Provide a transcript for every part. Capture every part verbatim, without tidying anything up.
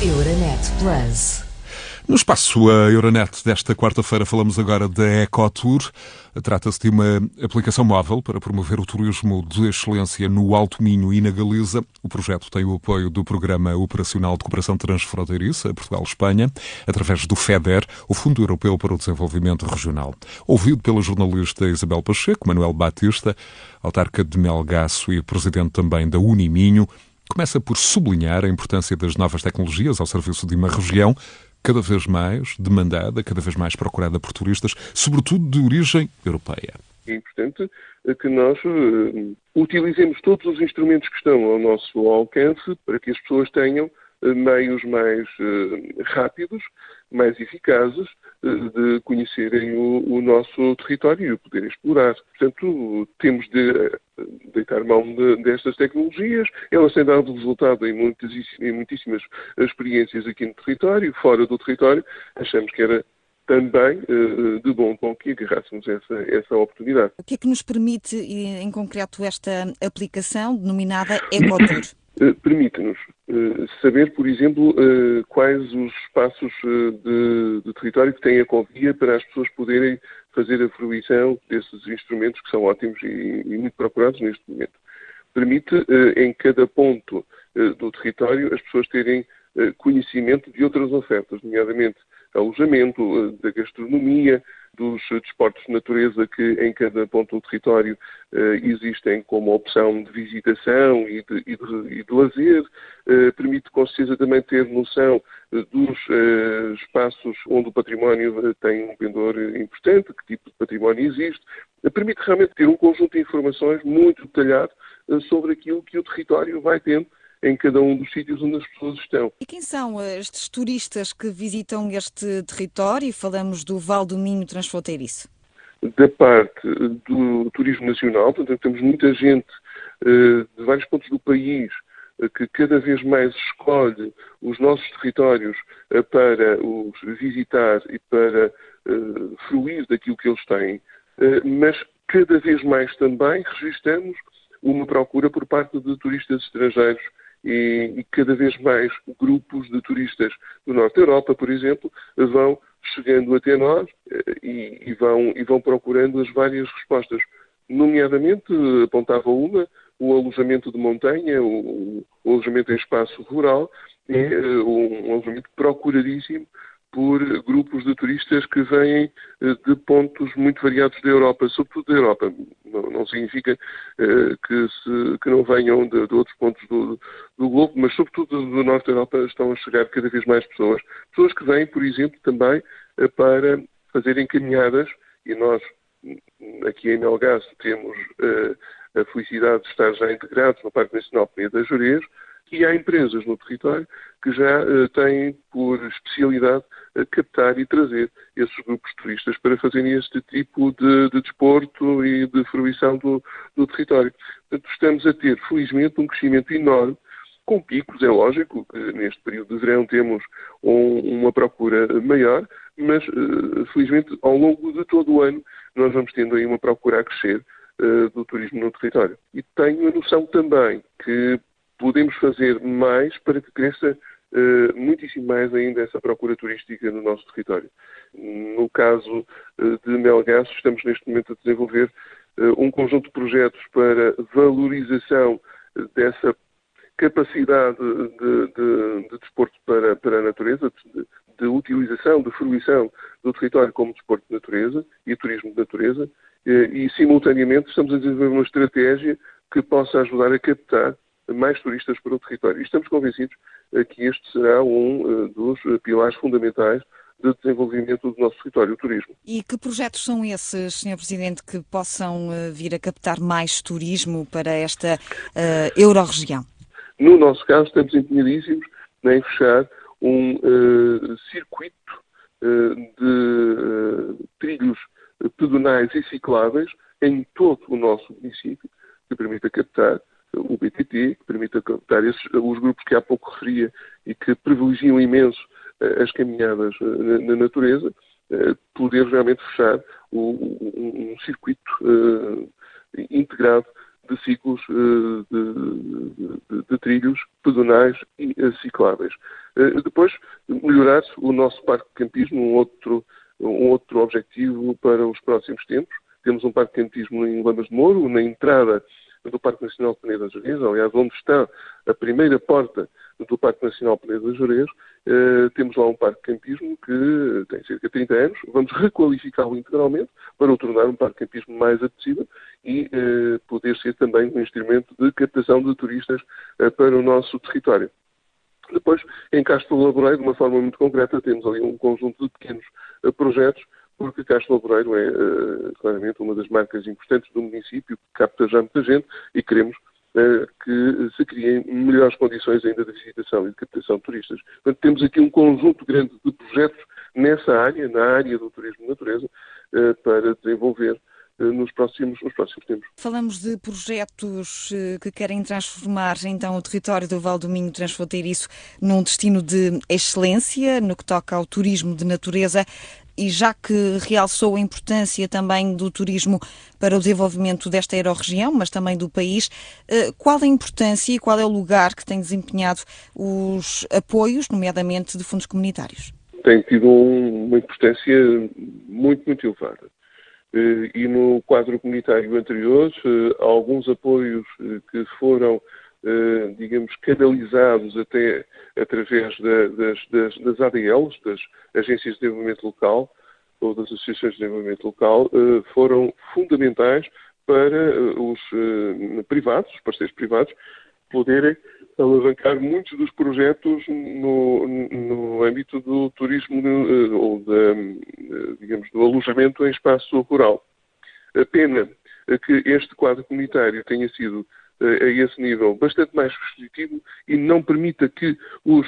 Euronet Plus. No espaço a Euronet desta quarta-feira falamos agora da Ecotour. Trata-se de uma aplicação móvel para promover o turismo de excelência no Alto Minho e na Galiza. O projeto tem o apoio do Programa Operacional de Cooperação Transfronteiriça Portugal-Espanha, através do FEDER, o Fundo Europeu para o Desenvolvimento Regional. Ouvido pela jornalista Isabel Pacheco, Manuel Batista, autarca de Melgaço e presidente também da Uniminho, começa por sublinhar a importância das novas tecnologias ao serviço de uma região cada vez mais demandada, cada vez mais procurada por turistas, sobretudo de origem europeia. É importante que nós uh, utilizemos todos os instrumentos que estão ao nosso alcance para que as pessoas tenham uh, meios mais uh, rápidos, mais eficazes uh, de conhecerem o, o nosso território e o poderem explorar. Portanto, temos de uh, deitar mão de, destas tecnologias. Elas têm dado resultado em, muitas, em muitíssimas experiências aqui no território, fora do território. Achamos que era também uh, de bom tom que agarrássemos essa, essa oportunidade. O que é que nos permite, em concreto, esta aplicação denominada Ecotour? Uh, Permite-nos uh, saber, por exemplo, uh, quais os espaços uh, de, de território que têm a Ecovia para as pessoas poderem fazer a fruição desses instrumentos que são ótimos e, e muito procurados neste momento. Permite, uh, em cada ponto uh, do território, as pessoas terem uh, conhecimento de outras ofertas, nomeadamente alojamento, uh, da gastronomia, dos desportos de natureza que em cada ponto do território uh, existem como opção de visitação e de, e de, e de lazer. Uh, permite com certeza também ter noção uh, dos uh, espaços onde o património uh, tem um pendor importante, que tipo de património existe. Uh, permite realmente ter um conjunto de informações muito detalhado uh, sobre aquilo que o território vai tendo em cada um dos sítios onde as pessoas estão. E quem são estes turistas que visitam este território? Falamos do Val do Minho transfronteiriço. Da parte do turismo nacional, portanto, temos muita gente uh, de vários pontos do país uh, que cada vez mais escolhe os nossos territórios uh, para os visitar e para uh, fruir daquilo que eles têm, uh, mas cada vez mais também registramos uma procura por parte de turistas estrangeiros e, e cada vez mais grupos de turistas do Norte da Europa, por exemplo, vão chegando até nós e, e, vão, e vão procurando as várias respostas. Nomeadamente, apontava uma, o alojamento de montanha, o, o alojamento em espaço rural, é um alojamento procuradíssimo por grupos de turistas que vêm de pontos muito variados da Europa, sobretudo da Europa. Não, não significa uh, que, se, que não venham de, de outros pontos do, do globo, mas sobretudo do Norte da Europa estão a chegar cada vez mais pessoas. Pessoas que vêm, por exemplo, também uh, para fazerem caminhadas, e nós aqui em Melgaço temos uh, a felicidade de estar já integrados no Parque Nacional Peneda das Gerês, e há empresas no território que já uh, têm por especialidade uh, captar e trazer esses grupos turistas para fazerem este tipo de, de desporto e de fruição do, do território. Portanto, estamos a ter, felizmente, um crescimento enorme, com picos, é lógico, que neste período de verão temos um, uma procura maior, mas, uh, felizmente, ao longo de todo o ano, nós vamos tendo aí uma procura a crescer uh, do turismo no território. E tenho a noção também que podemos fazer mais para que cresça uh, muitíssimo mais ainda essa procura turística no nosso território. No caso uh, de Melgaço, estamos neste momento a desenvolver uh, um conjunto de projetos para valorização uh, dessa capacidade de, de, de desporto para, para a natureza, de, de utilização, de fruição do território como desporto de natureza e turismo de natureza, uh, e simultaneamente estamos a desenvolver uma estratégia que possa ajudar a captar mais turistas para o território. E estamos convencidos que este será um dos pilares fundamentais de desenvolvimento do nosso território, o turismo. E que projetos são esses, senhor Presidente, que possam vir a captar mais turismo para esta uh, euro-região? No nosso caso, estamos empenhadíssimos em fechar um uh, circuito uh, de uh, trilhos pedonais e cicláveis em todo o nosso município, que permita captar o B T T, que permita captar esses, os grupos que há pouco referia e que privilegiam imenso uh, as caminhadas uh, na, na natureza, uh, poder realmente fechar o, um, um circuito uh, integrado de ciclos uh, de, de, de trilhos pedonais e uh, cicláveis. Uh, depois, melhorar o nosso parque de campismo, um outro, um outro objetivo para os próximos tempos. Temos um parque de campismo em Lamas de Mouro, na entrada do Parque Nacional de Peneda das Gerês, aliás, onde está a primeira porta do Parque Nacional de Peneda das Gerês. Uh, temos lá um parque de campismo que tem cerca de trinta anos. Vamos requalificá-lo integralmente para o tornar um parque de campismo mais apetecível e uh, poder ser também um instrumento de captação de turistas uh, para o nosso território. Depois, em Castro Laboreiro, de uma forma muito concreta, temos ali um conjunto de pequenos uh, projetos, porque Castro Laboreiro é uh, claramente uma das marcas importantes do município, que capta já muita gente e queremos uh, que se criem melhores condições ainda de visitação e de captação de turistas. Portanto, temos aqui um conjunto grande de projetos nessa área, na área do turismo de natureza, uh, para desenvolver nos próximos, nos próximos tempos. Falamos de projetos que querem transformar então o território do Val do Minho transfronteiriço num destino de excelência no que toca ao turismo de natureza, e já que realçou a importância também do turismo para o desenvolvimento desta aerorregião, mas também do país, qual a importância e qual é o lugar que têm desempenhado os apoios, nomeadamente de fundos comunitários? Tem tido uma importância muito, muito elevada. E no quadro comunitário anterior, alguns apoios que foram, digamos, canalizados até através das, das, das A D Ls, das Agências de Desenvolvimento Local, ou das Associações de Desenvolvimento Local, foram fundamentais para os privados, os parceiros privados, poderem alavancar muitos dos projetos no, no âmbito do turismo ou, da, digamos, do alojamento em espaço rural. A pena que este quadro comunitário tenha sido a esse nível bastante mais restritivo e não permita que os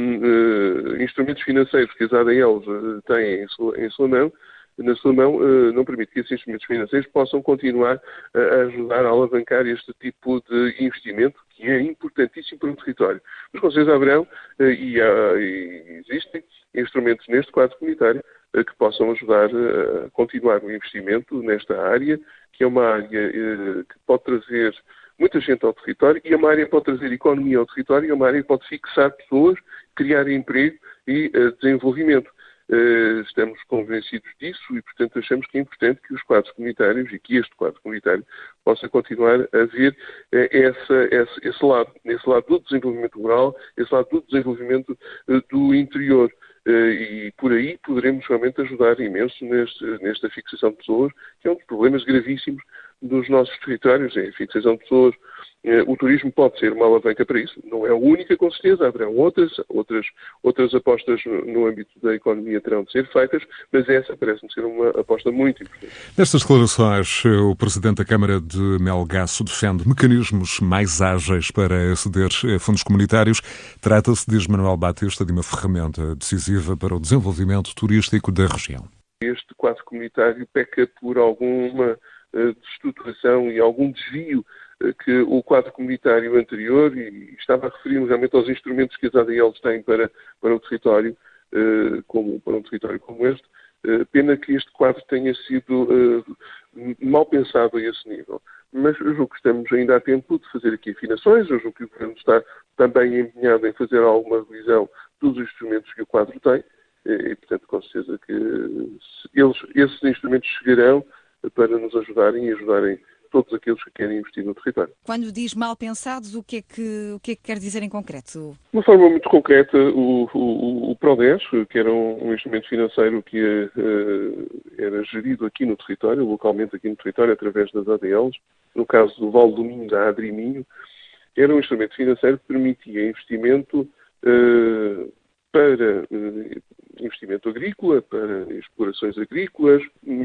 uh, instrumentos financeiros que as A D Ls uh, têm em sua, em sua mão, na sua mão, uh, não permite que esses instrumentos financeiros possam continuar uh, a ajudar a alavancar este tipo de investimento, que é importantíssimo para o território. Mas com certeza haverão uh, e, há, e existem instrumentos neste quadro comunitário uh, que possam ajudar uh, a continuar o investimento nesta área, que é uma área uh, que pode trazer muita gente ao território, e é uma área que pode trazer economia ao território, e é uma área que pode fixar pessoas, criar emprego e uh, desenvolvimento. Uh, estamos convencidos disso e, portanto, achamos que é importante que os quadros comunitários e que este quadro comunitário possa continuar a ver uh, essa, esse, esse lado, esse lado do desenvolvimento rural, esse lado do desenvolvimento uh, do interior. Uh, e por aí poderemos realmente ajudar imenso neste, nesta fixação de pessoas, que é um dos problemas gravíssimos dos nossos territórios, é a fixação de pessoas. Uh, o turismo pode ser uma alavanca para isso, não é a única, com certeza, haverão outras, outras, outras apostas no, no âmbito da economia terão de ser feitas, mas essa parece-me ser uma aposta muito importante. Nestas declarações, o Presidente da Câmara de Melgaço defende mecanismos mais ágeis para aceder a fundos comunitários. Trata-se, diz Manuel Batista, de uma ferramenta decisiva para o desenvolvimento turístico da região. Este quadro comunitário peca por alguma uh, destruturação e algum desvio que o quadro comunitário anterior, e estava a referir-me realmente aos instrumentos que as A D Ls têm para, para o território, como, para um território como este, pena que este quadro tenha sido mal pensado a esse nível. Mas eu julgo que estamos ainda a tempo de fazer aqui afinações, eu julgo que o Governo está também empenhado em fazer alguma revisão dos instrumentos que o quadro tem, e, portanto, com certeza que eles, esses instrumentos chegarão para nos ajudarem e ajudarem todos aqueles que querem investir no território. Quando diz mal pensados, o que é que, o que, é que quer dizer em concreto? De uma forma muito concreta, o, o, o PRODES, que era um, um instrumento financeiro que uh, era gerido aqui no território, localmente aqui no território, através das A D Ls, no caso do Val do Minho, da Adri Minho, era um instrumento financeiro que permitia investimento uh, para uh, investimento agrícola, para explorações agrícolas,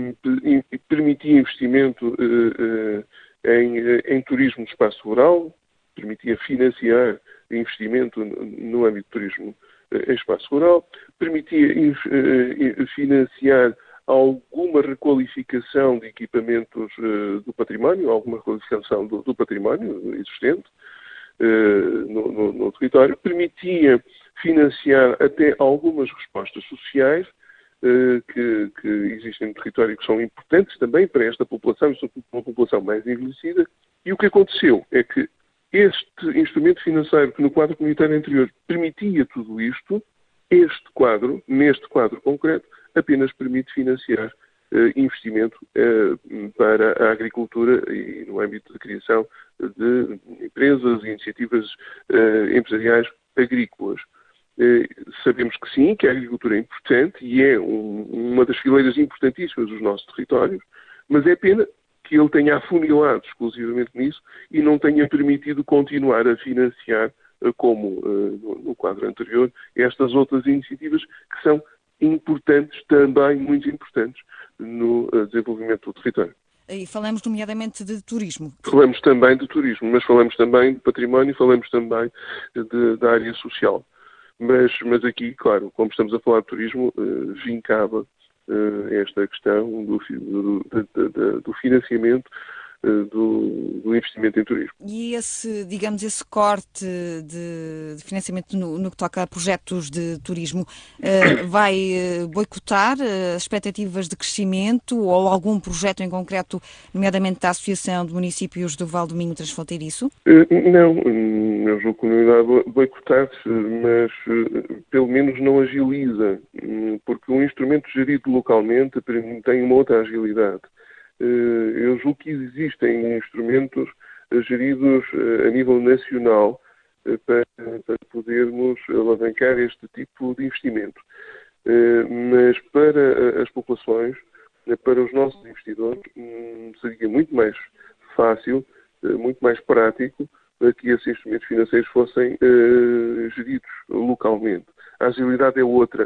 e permitia investimento uh, uh, em, em turismo de espaço rural, permitia financiar investimento no âmbito do turismo uh, em espaço rural, permitia uh, financiar alguma requalificação de equipamentos uh, do património, alguma requalificação do, do património existente uh, no, no, no território, permitia financiar até algumas respostas sociais uh, que, que existem no território, que são importantes também para esta população, e sobretudo para uma população mais envelhecida, E o que aconteceu é que este instrumento financeiro que no quadro comunitário anterior permitia tudo isto, este quadro, neste quadro concreto, apenas permite financiar uh, investimento uh, para a agricultura e no âmbito da criação de empresas e iniciativas uh, empresariais agrícolas. Uh, sabemos que sim, que a agricultura é importante e é um, uma das fileiras importantíssimas dos nossos territórios, mas é pena que ele tenha afunilado exclusivamente nisso e não tenha permitido continuar a financiar, como uh, no quadro anterior, estas outras iniciativas que são importantes, também muito importantes, no uh, desenvolvimento do território. E falamos nomeadamente de turismo. Falamos também de turismo, mas falamos também de património, falamos também de, da área social. Mas, mas aqui, claro, como estamos a falar de turismo, uh, vincava esta questão do, do, do, do financiamento do, do investimento em turismo. E esse, digamos, esse corte de, de financiamento no, no que toca a projetos de turismo uh, vai boicotar as expectativas de crescimento ou algum projeto em concreto, nomeadamente da Associação de Municípios do Val do Minho Transfronteiriço? Uh, não, eu julgo que não irá boicotar, mas uh, pelo menos não agiliza, porque um instrumento gerido localmente tem uma outra agilidade. Eu julgo que existem instrumentos geridos a nível nacional para, para podermos alavancar este tipo de investimento. Mas para as populações, para os nossos investidores, seria muito mais fácil, muito mais prático que esses instrumentos financeiros fossem geridos localmente. A agilidade é outra.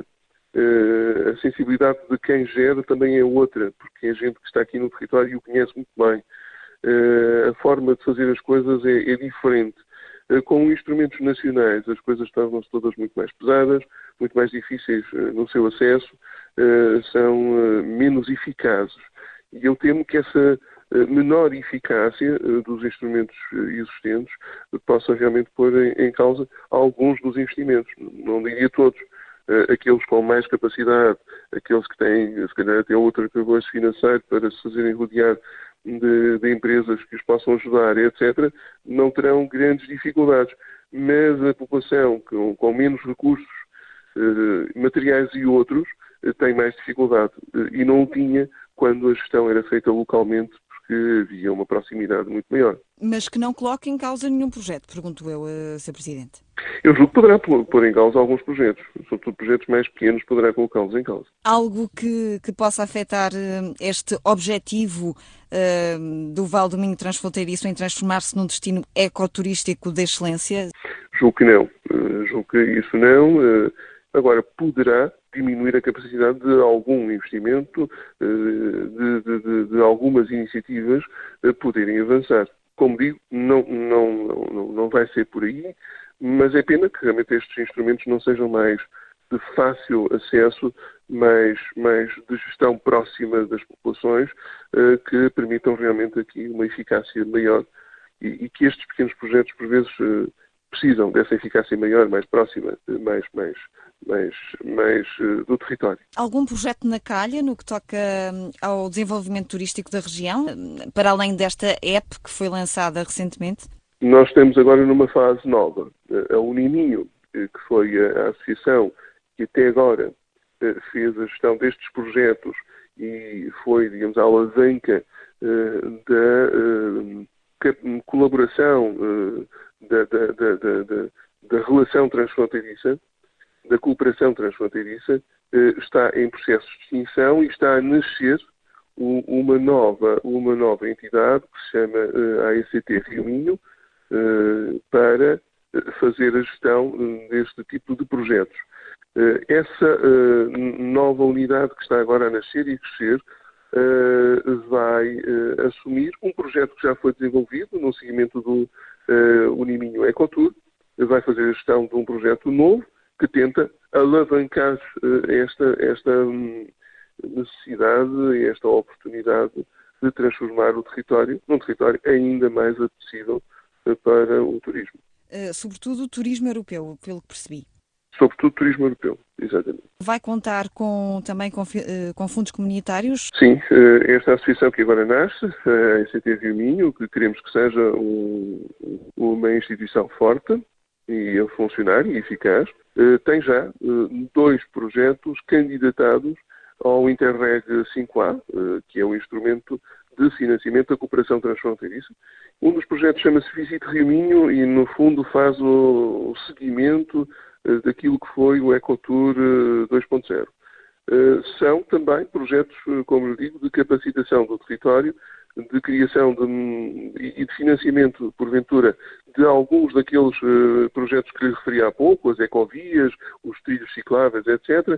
Uh, a sensibilidade de quem gera também é outra, porque é gente que está aqui no território e o conhece muito bem. Uh, a forma de fazer as coisas é, é diferente. Uh, com instrumentos nacionais, as coisas tornam-se todas muito mais pesadas, muito mais difíceis uh, no seu acesso, uh, são uh, menos eficazes. E eu temo que essa uh, menor eficácia uh, dos instrumentos uh, existentes uh, possa realmente pôr em, em causa alguns dos investimentos, não diria todos. Uh, aqueles com mais capacidade, aqueles que têm, se calhar, até outro arcabouço financeiro para se fazerem rodear de, de empresas que os possam ajudar, etcétera, não terão grandes dificuldades. Mas a população com, com menos recursos uh, materiais e outros uh, tem mais dificuldade. Uh, e não o tinha quando a gestão era feita localmente, porque havia uma proximidade muito maior. Mas que não coloque em causa nenhum projeto, pergunto eu, uh, senhor Presidente. Eu julgo que poderá pôr em causa alguns projetos, sobretudo projetos mais pequenos, poderá colocá-los em causa. Algo que, que possa afetar uh, este objetivo uh, do Val do Minho Transfronteiriço em transformar-se num destino ecoturístico de excelência? Julgo que não. Uh, julgo que isso não. Uh, agora, poderá diminuir a capacidade de algum investimento, uh, de, de, de, de algumas iniciativas uh, poderem avançar. Como digo, não, não, não, não vai ser por aí, mas é pena que realmente estes instrumentos não sejam mais de fácil acesso, mais, mais de gestão próxima das populações, uh, que permitam realmente aqui uma eficácia maior e, e que estes pequenos projetos, por vezes, uh, precisam dessa eficácia maior, mais próxima, mais, mais, mais, mais uh, do território. Algum projeto na calha no que toca ao desenvolvimento turístico da região, para além desta app que foi lançada recentemente? Nós estamos agora numa fase nova. A Uniminho, que foi a associação que até agora fez a gestão destes projetos e foi, digamos, a alavanca da colaboração, da, da, da, da, da relação transfronteiriça, da cooperação transfronteiriça, está em processo de extinção e está a nascer uma nova, uma nova entidade que se chama A E C T Rio Minho, para fazer a gestão deste tipo de projetos. Essa nova unidade que está agora a nascer e crescer vai assumir um projeto que já foi desenvolvido no seguimento do Uniminho Ecotour, vai fazer a gestão de um projeto novo que tenta alavancar esta, esta necessidade, esta oportunidade de transformar o território num território ainda mais apetecível para o turismo. Uh, sobretudo o turismo europeu, pelo que percebi. Sobretudo turismo europeu, exatamente. Vai contar com, também com, com fundos comunitários? Sim, esta associação que agora nasce, a E C T Rio Minho, que queremos que seja um, uma instituição forte e a funcionar e eficaz, tem já dois projetos candidatados ao Interreg cinco A, que é um instrumento de financiamento da cooperação transfronteiriça. Um dos projetos chama-se Visite Rio Minho e, no fundo, faz o seguimento daquilo que foi o Ecotour dois ponto zero. São também projetos, como eu digo, de capacitação do território, de criação de, e de financiamento, porventura, de alguns daqueles projetos que lhe referi há pouco, as ecovias, os trilhos cicláveis, etcétera.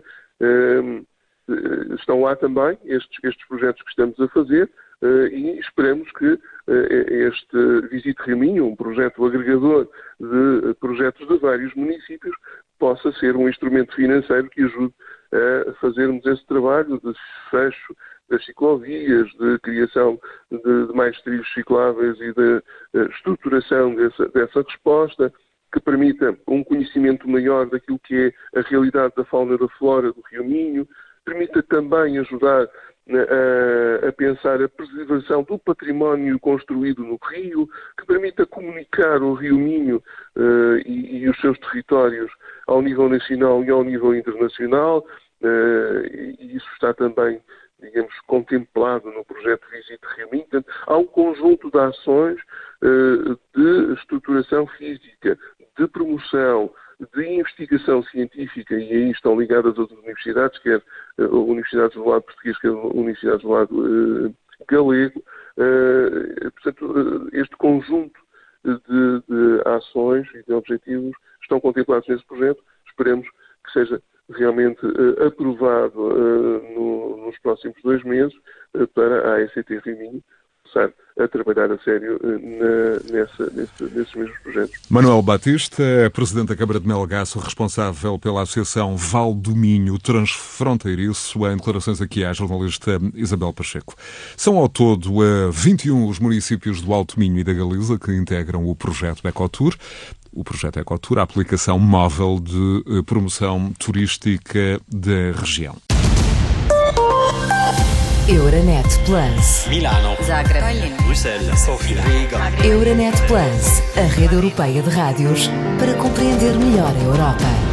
Estão lá também estes, estes projetos que estamos a fazer e esperamos que este Visite Rio Minho, um projeto agregador de projetos de vários municípios, possa ser um instrumento financeiro que ajude a fazermos esse trabalho de fecho das ciclovias, de criação de, de mais trilhos cicláveis e de uh, estruturação dessa, dessa resposta, que permita um conhecimento maior daquilo que é a realidade da fauna e da flora do Rio Minho, permita também ajudar a, a pensar a preservação do património construído no Rio, que permita comunicar o Rio Minho uh, e, e os seus territórios ao nível nacional e ao nível internacional, uh, e isso está também, digamos, contemplado no projeto Visite Rio Minho. Portanto, há um conjunto de ações uh, de estruturação física, de promoção, de investigação científica, e aí estão ligadas outras universidades, quer uh, universidades do lado português, quer universidades do lado uh, galego. Uh, portanto, uh, este conjunto de, de ações e de objetivos estão contemplados nesse projeto. Esperemos que seja realmente uh, aprovado uh, no, nos próximos dois meses uh, para a E C T Rio Minho começar a trabalhar a sério uh, na, nessa, nesse, nesses mesmos projetos. Manuel Batista é Presidente da Câmara de Melgaço, responsável pela Associação Val do Minho Transfronteiriço, em declarações aqui à jornalista Isabel Pacheco. São ao todo uh, vinte e um os municípios do Alto Minho e da Galiza que integram o projeto Ecotour. O projeto Ecotour, a aplicação móvel de promoção turística da região. Euronet Plus. Milano. Zagreb. Bruxelas. Sofia. Riga. Euronet Plus, a rede europeia de rádios para compreender melhor a Europa.